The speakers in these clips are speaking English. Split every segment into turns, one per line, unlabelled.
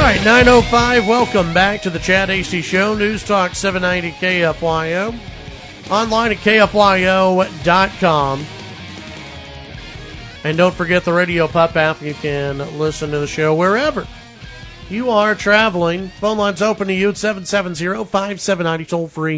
right, 9:05. Welcome back to the Chad AC Show. News Talk 790 KFYO. Online at KFYO.com. And don't forget the Radio Pup app. You can listen to the show wherever you are traveling. Phone line's open to you at 770-5790. Toll free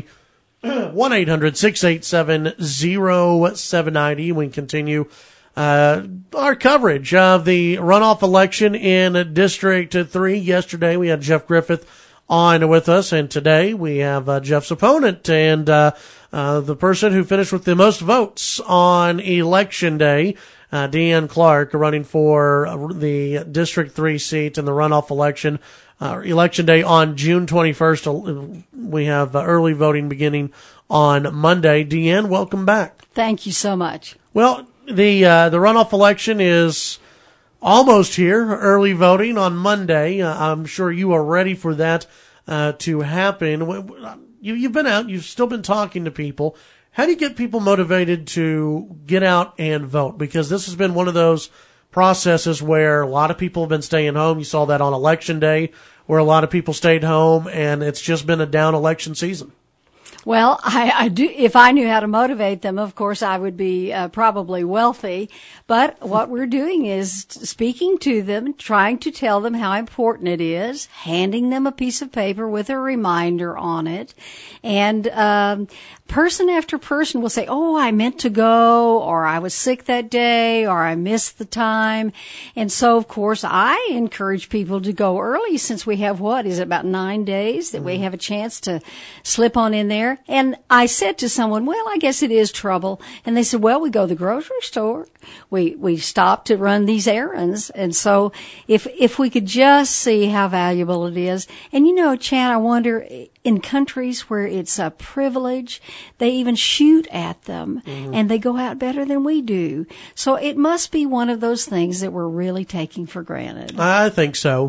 1-800-687-0790. We continue our coverage of the runoff election in District 3. Yesterday we had Jeff Griffith on with us, and today we have Jeff's opponent and the person who finished with the most votes on Election Day, Deanne Clark, running for the District 3 seat in the runoff election. Election Day on June 21st. We have early voting beginning on Monday. Deanne, welcome back.
Thank you so much.
Well, the runoff election is almost here. Early voting on Monday. I'm sure you are ready for that to happen. You've been out. You've still been talking to people. How do you get people motivated to get out and vote? Because this has been one of those processes where a lot of people have been staying home. You saw that on Election Day, where a lot of people stayed home, and it's just been a down election season.
Well, I do. If I knew how to motivate them, of course, I would be probably wealthy. But what we're doing is speaking to them, trying to tell them how important it is, handing them a piece of paper with a reminder on it. And person after person will say, oh, I meant to go, or I was sick that day, or I missed the time. And so, of course, I encourage people to go early, since we have, about 9 days that we have a chance to slip on in there. And I said to someone, well, I guess it is trouble. And they said, well, we go to the grocery store. We stop to run these errands. And so if we could just see how valuable it is. And Chad, I wonder, in countries where it's a privilege, they even shoot at them, and they go out better than we do. So it must be one of those things that we're really taking for granted.
I think so.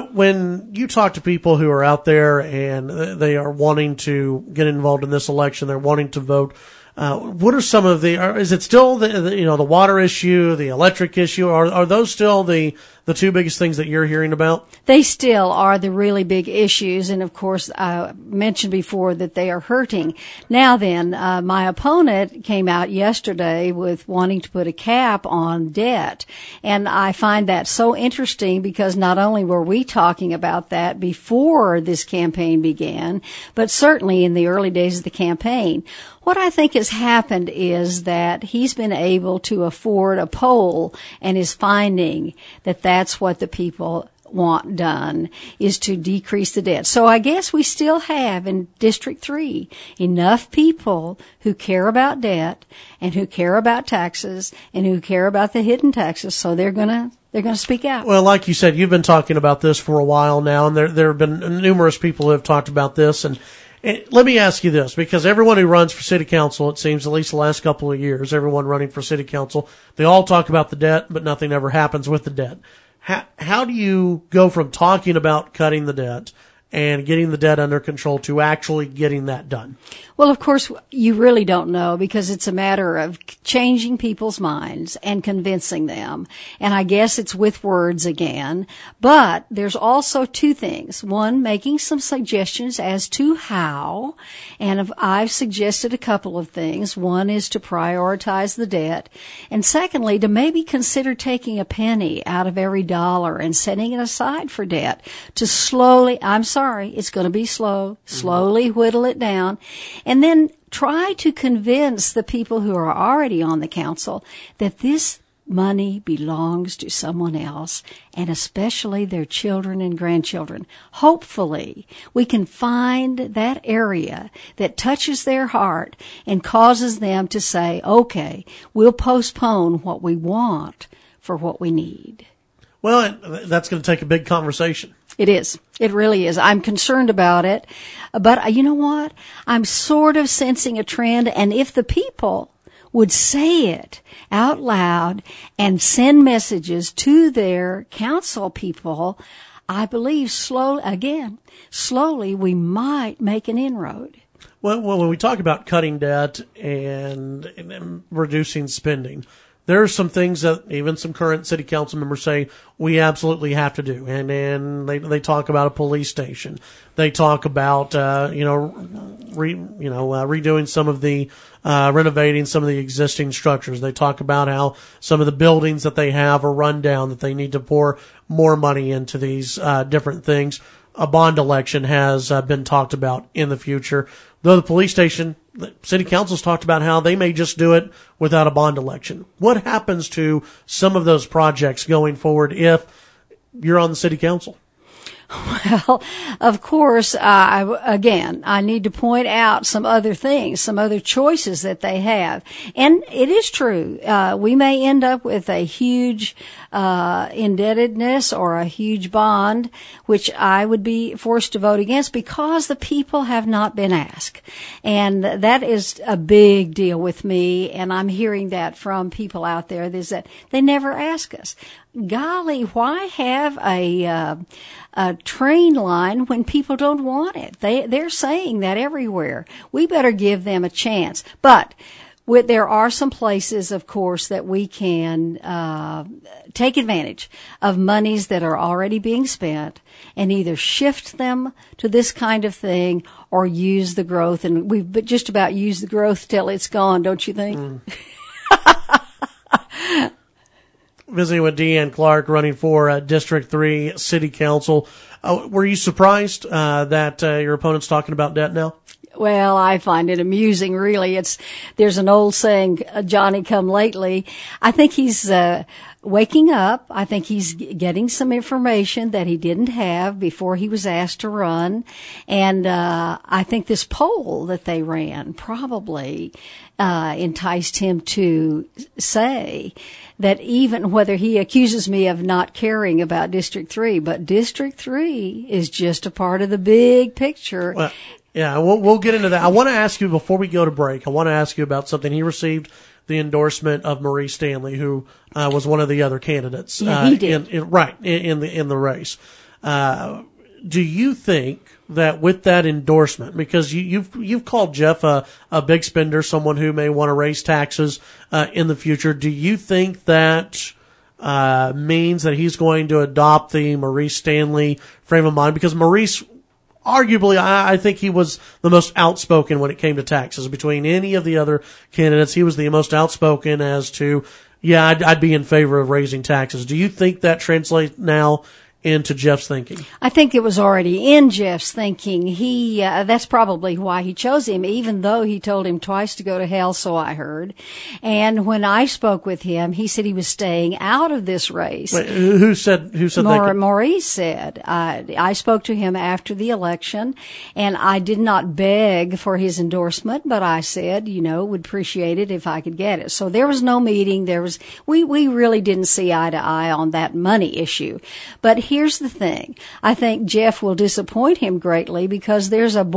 When you talk to people who are out there and they are wanting to get involved in this election, they're wanting to vote, what are some of is it still the water issue, the electric issue? Are those still the two biggest things that you're hearing about?
They still are the really big issues. And of course, I mentioned before that they are hurting. Now then, my opponent came out yesterday with wanting to put a cap on debt. And I find that so interesting, because not only were we talking about that before this campaign began, but certainly in the early days of the campaign. What I think has happened is that he's been able to afford a poll, and is finding that that's what the people want done, is to decrease the debt. So I guess we still have in District 3 enough people who care about debt, and who care about taxes, and who care about the hidden taxes. So they're going to speak out.
Well, like you said, you've been talking about this for a while now, and there have been numerous people who have talked about this. And let me ask you this, because everyone who runs for city council, it seems, at least the last couple of years, everyone running for city council, they all talk about the debt, but nothing ever happens with the debt. How do you go from talking about cutting the debt and getting the debt under control to actually getting that done?
Well, of course, you really don't know, because it's a matter of changing people's minds and convincing them. And I guess it's with words again. But there's also two things. One, making some suggestions as to how. And I've suggested a couple of things. One is to prioritize the debt. And secondly, to maybe consider taking a penny out of every dollar and setting it aside for debt, to slowly, it's going to be slowly whittle it down. And then try to convince the people who are already on the council that this money belongs to someone else, and especially their children and grandchildren. Hopefully, we can find that area that touches their heart and causes them to say, okay, we'll postpone what we want for what we need.
Well, that's going to take a big conversation.
It is. It really is. I'm concerned about it. But you know what? I'm sort of sensing a trend. And if the people would say it out loud and send messages to their council people, I believe slowly we might make an inroad.
Well, when we talk about cutting debt and reducing spending, there are some things that even some current city council members say we absolutely have to do. And they talk about a police station. They talk about, redoing some of the, renovating some of the existing structures. They talk about how some of the buildings that they have are run down, that they need to pour more money into these, different things. A bond election has been talked about in the future. Though the police station, the city council's talked about how they may just do it without a bond election. What happens to some of those projects going forward if you're on the city council?
Well, of course, I need to point out some other things, some other choices that they have. And it is true. We may end up with a huge, indebtedness or a huge bond, which I would be forced to vote against because the people have not been asked. And that is a big deal with me. And I'm hearing that from people out there is that they never ask us. Golly, why have a train line when people don't want it? They're saying that everywhere. We better give them a chance. But there are some places, of course, that we can take advantage of monies that are already being spent and either shift them to this kind of thing or use the growth. And we've just about used the growth till it's gone, don't you think?
Visiting with Deanne Clark, running for District 3 City Council. Were you surprised that your opponent's talking about debt now?
Well, I find it amusing, really. There's an old saying, Johnny come lately. I think he's waking up. I think he's getting some information that he didn't have before he was asked to run. And I think this poll that they ran probably enticed him to say that even whether he accuses me of not caring about District 3, but District 3 is just a part of the big picture.
Well, yeah, we'll get into that. I want to ask you, before we go to break, I want to ask you about something. He received the endorsement of Maurice Stanley, who was one of the other candidates.
Yeah, he did.
In the race. Do you think that with that endorsement, because you've called Jeff a big spender, someone who may want to raise taxes in the future, do you think that means that he's going to adopt the Maurice Stanley frame of mind? Because Maurice, arguably, I think he was the most outspoken when it came to taxes. Between any of the other candidates, he was the most outspoken as to, I'd be in favor of raising taxes. Do you think that translates now into Jeff's thinking?
I think it was already in Jeff's thinking. That's probably why he chose him, even though he told him twice to go to hell, so I heard. And when I spoke with him, he said he was staying out of this race.
Wait, who said that?
Maurice said. I spoke to him after the election, and I did not beg for his endorsement, but I said, would appreciate it if I could get it. So there was no meeting. We really didn't see eye to eye on that money issue. But here's the thing. I think Jeff will disappoint him greatly because there's a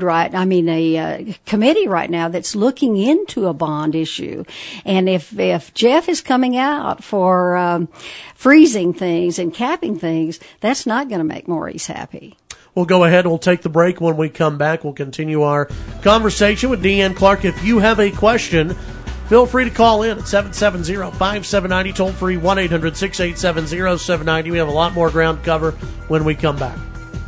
a committee right now that's looking into a bond issue. And if Jeff is coming out for freezing things and capping things, that's not going to make Maurice happy.
We'll go ahead. We'll take the break. When we come back, we'll continue our conversation with Deanne Clark. If you have a question, feel free to call in at 770-5790, toll free 1-800-687-0790. We have a lot more ground to cover when we come back.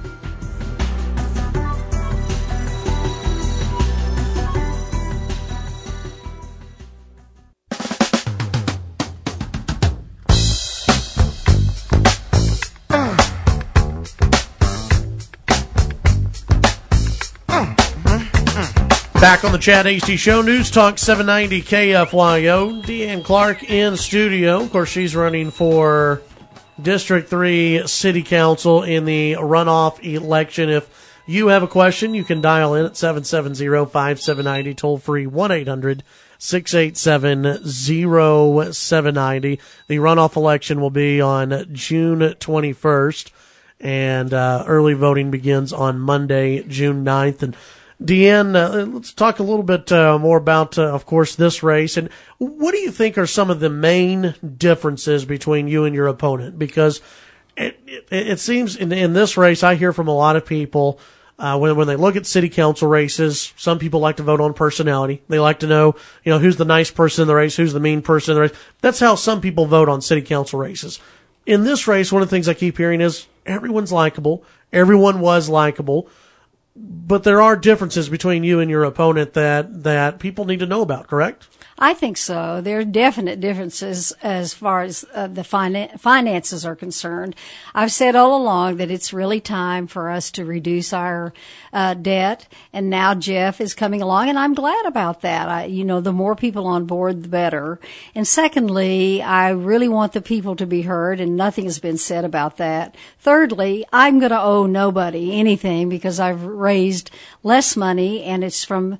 Back on the Chad Hasty Show, News Talk 790 KFYO. Deanne Clark in studio. Of course, she's running for District 3 City Council in the runoff election. If you have a question, you can dial in at 770-5790, toll free 1-800-687-0790. The runoff election will be on June 21st, and early voting begins on Monday, June 9th. And Deanne, let's talk a little bit more about, of course, this race. And what do you think are some of the main differences between you and your opponent? Because it seems in this race, I hear from a lot of people when they look at city council races, some people like to vote on personality. They like to know, who's the nice person in the race, who's the mean person in the race. That's how some people vote on city council races. In this race, one of the things I keep hearing is everyone's likable. Everyone was likable. But there are differences between you and your opponent that people need to know about, correct?
I think so. There are definite differences as far as the finances are concerned. I've said all along that it's really time for us to reduce our debt, and now Jeff is coming along, and I'm glad about that. The more people on board, the better. And secondly, I really want the people to be heard, and nothing has been said about that. Thirdly, I'm going to owe nobody anything because I've raised less money, and it's from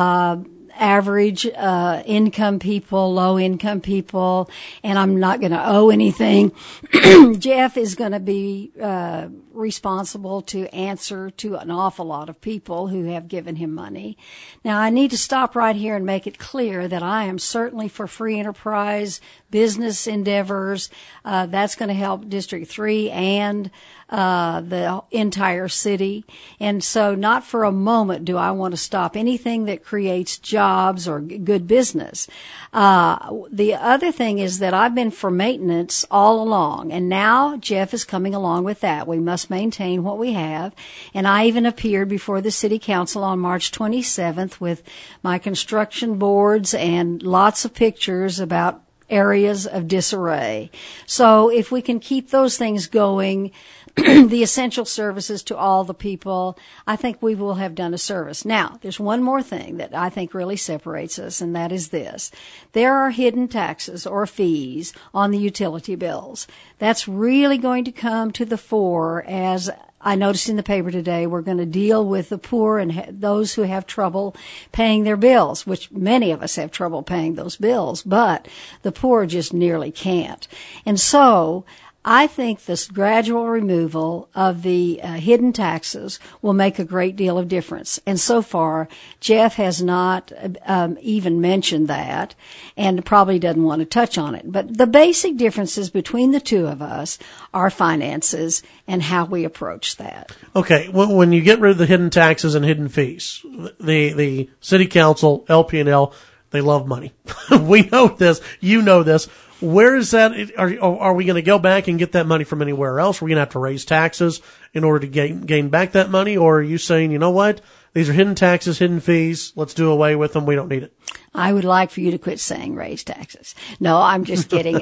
average income people, low income people, and I'm not going to owe anything. Jeff is going to be responsible to answer to an awful lot of people who have given him money. Now, I need to stop right here and make it clear that I am certainly for free enterprise, business endeavors. That's going to help District 3 and the entire city. And so not for a moment do I want to stop anything that creates jobs or good business. The other thing is that I've been for maintenance all along, and now Jeff is coming along with that. We must maintain what we have. And I even appeared before the city council on March 27th with my construction boards and lots of pictures about areas of disarray. So if we can keep those things going, the essential services to all the people, I think we will have done a service. Now, there's one more thing that I think really separates us, and that is this. There are hidden taxes or fees on the utility bills. That's really going to come to the fore as I noticed in the paper today. We're going to deal with the poor and those who have trouble paying their bills, which many of us have trouble paying those bills, but the poor just nearly can't. And so I think this gradual removal of the hidden taxes will make a great deal of difference. And so far, Jeff has not even mentioned that and probably doesn't want to touch on it. But the basic differences between the two of us are finances and how we approach that.
Okay, when you get rid of the hidden taxes and hidden fees, the city council, LP&L, they love money. We know this. You know this. Where is that? Are we going to go back and get that money from anywhere else? Are we going to have to raise taxes in order to gain back that money? Or are you saying, you know what? These are hidden taxes, hidden fees. Let's do away with them. We don't need it.
I would like for you to quit saying raise taxes. No, I'm just kidding.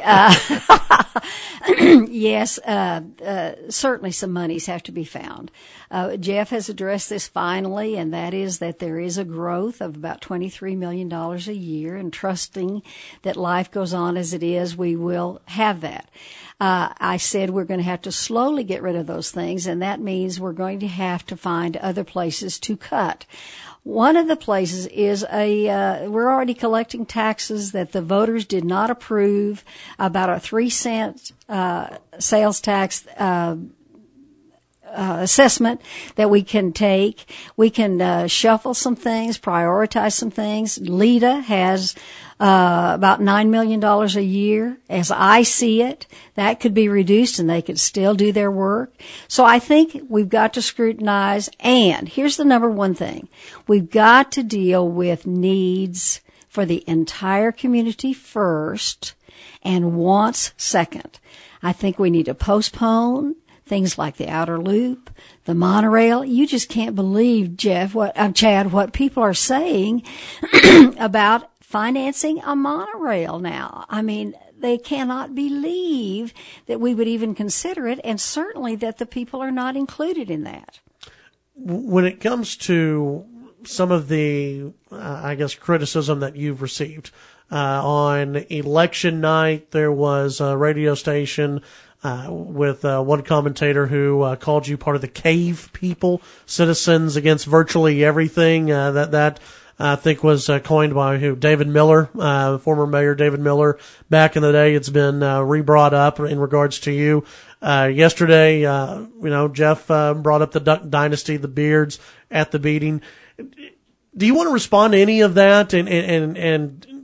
Yes, certainly some monies have to be found. Jeff has addressed this finally, and that is that there is a growth of about $23 million a year, and trusting that life goes on as it is, we will have that. I said we're going to have to slowly get rid of those things, and that means we're going to have to find other places to cut. One of the places is we're already collecting taxes that the voters did not approve, about a 3-cent sales tax assessment that we can take. We can shuffle some things, prioritize some things. LEDA has about $9 million a year. As I see it, that could be reduced and they could still do their work. So I think we've got to scrutinize. And here's the number one thing. We've got to deal with needs for the entire community first and wants second. I think we need to postpone things like the outer loop, the monorail. You just can't believe, Chad, what people are saying about financing a monorail now. I mean, they cannot believe that we would even consider it, and certainly that the people are not included in that.
When it comes to some of the, criticism that you've received, on election night, there was a radio station with one commentator who called you part of the cave people, citizens against virtually everything. That I think was coined by David Miller, former Mayor David Miller. Back in the day, it's been re-brought up in regards to you. Yesterday, Jeff brought up the Duck Dynasty, the Beards at the beating. Do you want to respond to any of that and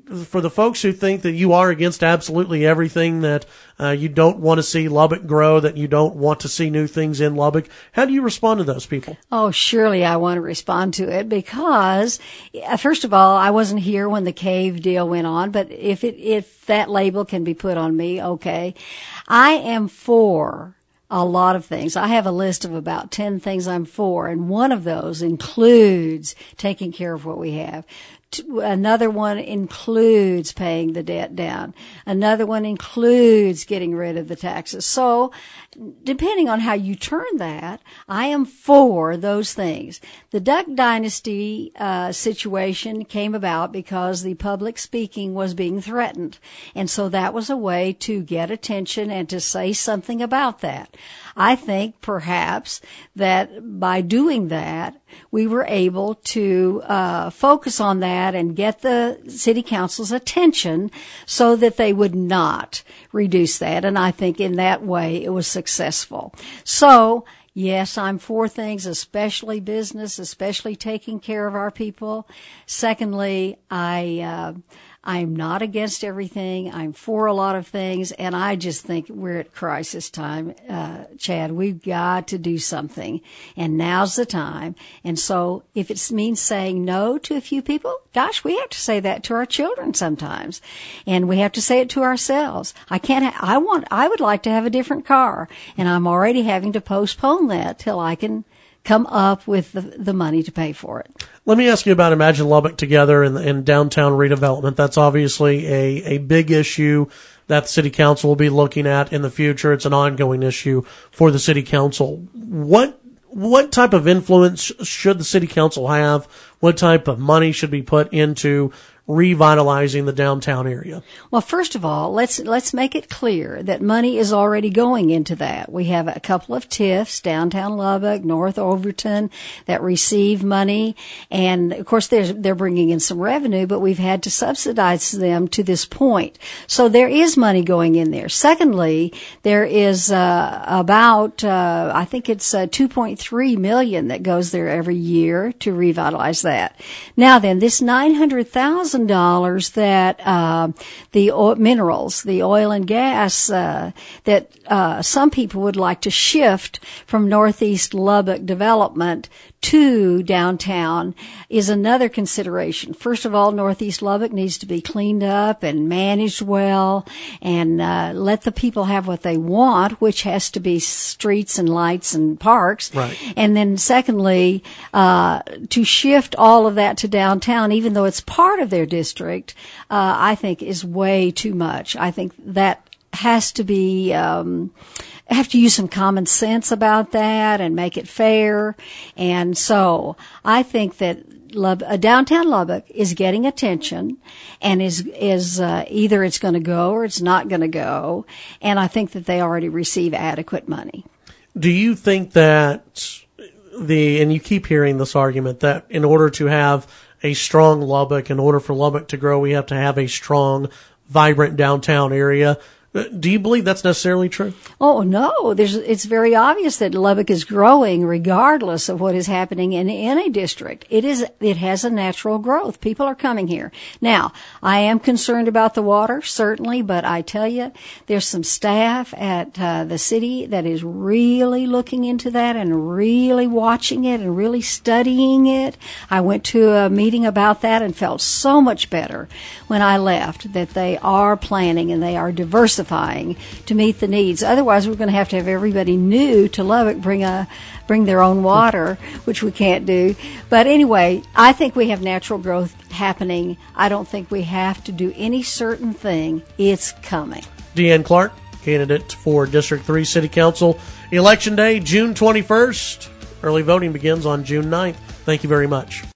for the folks who think that you are against absolutely everything, that you don't want to see Lubbock grow, that you don't want to see new things in Lubbock, how do you respond to those people?
Oh, surely I want to respond to it because, first of all, I wasn't here when the cave deal went on, but if that label can be put on me, okay. I am for a lot of things. I have a list of about 10 things I'm for, and one of those includes taking care of what we have. Another one includes paying the debt down. Another one includes getting rid of the taxes. So, depending on how you turn that, I am for those things. The Duck Dynasty situation came about because the public speaking was being threatened. And so that was a way to get attention and to say something about that. I think perhaps that by doing that, we were able to focus on that and get the city council's attention so that they would not reduce that. And I think in that way it was successful. So, yes, I'm for things, especially business, especially taking care of our people. Secondly, I'm not against everything. I'm for a lot of things, and I just think we're at crisis time, Chad. We've got to do something, and now's the time. And so if it means saying no to a few people, gosh, we have to say that to our children sometimes, and we have to say it to ourselves. I would like to have a different car, and I'm already having to postpone that till I can come up with the money to pay for it.
Let me ask you about Imagine Lubbock Together and downtown redevelopment. That's obviously a big issue that the city council will be looking at in the future. It's an ongoing issue for the city council. What type of influence should the city council have? What type of money should be put into revitalizing the downtown area?
Well, first of all, let's make it clear that money is already going into that. We have a couple of TIFs, downtown Lubbock, North Overton, that receive money, and of course they're bringing in some revenue, but we've had to subsidize them to this point. So there is money going in there. Secondly, there is about I think it's $2.3 million that goes there every year to revitalize that. Now then, this $900,000 that the minerals, the oil and gas, that some people would like to shift from Northeast Lubbock development to downtown is another consideration. First of all, Northeast Lubbock needs to be cleaned up and managed well, and let the people have what they want, which has to be streets and lights and parks.
Right.
And then secondly, to shift all of that to downtown, even though it's part of their district, I think is way too much. I think that has to be, have to use some common sense about that and make it fair. And so I think that downtown Lubbock is getting attention and is either it's going to go or it's not going to go. And I think that they already receive adequate money.
Do you think that and you keep hearing this argument that in order to have a strong Lubbock, in order for Lubbock to grow, we have to have a strong, vibrant downtown area. Do you believe that's necessarily true?
Oh, no. It's very obvious that Lubbock is growing regardless of what is happening in a district. It has a natural growth. People are coming here. Now, I am concerned about the water, certainly, but I tell you, there's some staff at the city that is really looking into that and really watching it and really studying it. I went to a meeting about that and felt so much better when I left that they are planning and they are diversifying to meet the needs. Otherwise, we're going to have everybody new to Lubbock bring their own water, which we can't do. But anyway, I think we have natural growth happening. I don't think we have to do any certain thing. It's coming.
Deanne Clark, candidate for District 3 City Council. Election Day, June 21st. Early voting begins on June 9th. Thank you very much.